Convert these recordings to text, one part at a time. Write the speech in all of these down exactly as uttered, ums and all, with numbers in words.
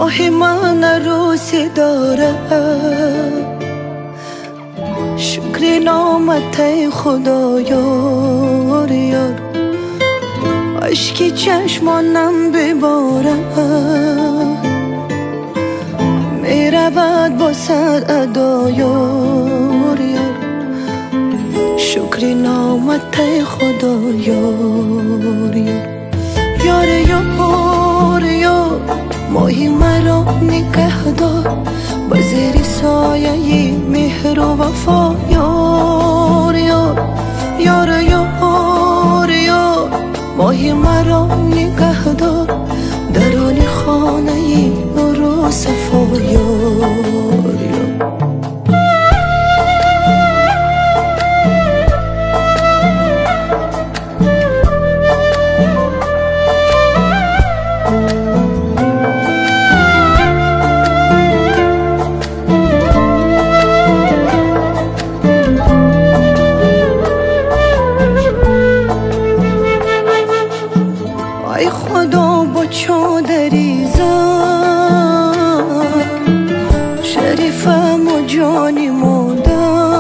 ماه من عروسی داره، شکر نامت خدا یار یار، عشقی چشمانم بباره، میرود با سر ادا یار یار، شکر نامت خدا یار یار یار یار، ماهی مرا نگه دار، با زیر سایه مهر و وفا یار یار یار یار یار، ماهی مرا نگه دار، درون خانه نور و صفا یار یار. ای خدا با چادری زن، شریفم و جانی مادر،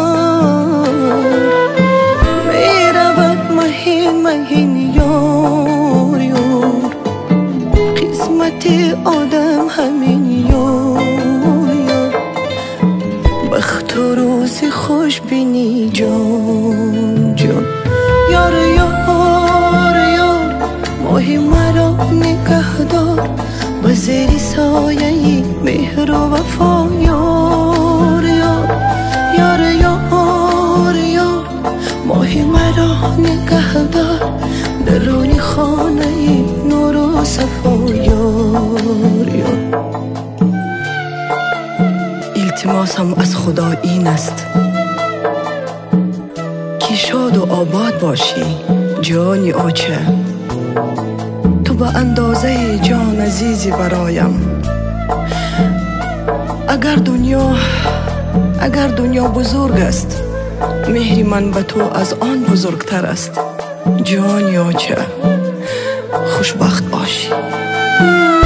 میرود مهین مهین یار یار، قسمت آدم همین یار یار، بخت و روز خوش بینی جان جان یار یار یار، ماهی مرا نگه دار، با زیر سایه مهر و وفا یار یار یار یار یار، ماهی مرا نگه دار، درون خانه نور و صفا یار یار. التماسم از خدا این است که شاد و آباد باشی جانی آچه، تو به اندازه جان عزیزی برایم. اگر دنیا اگر دنیا بزرگ است، مهری من به تو از آن بزرگتر است. جان یاچه خوشبخت باشی.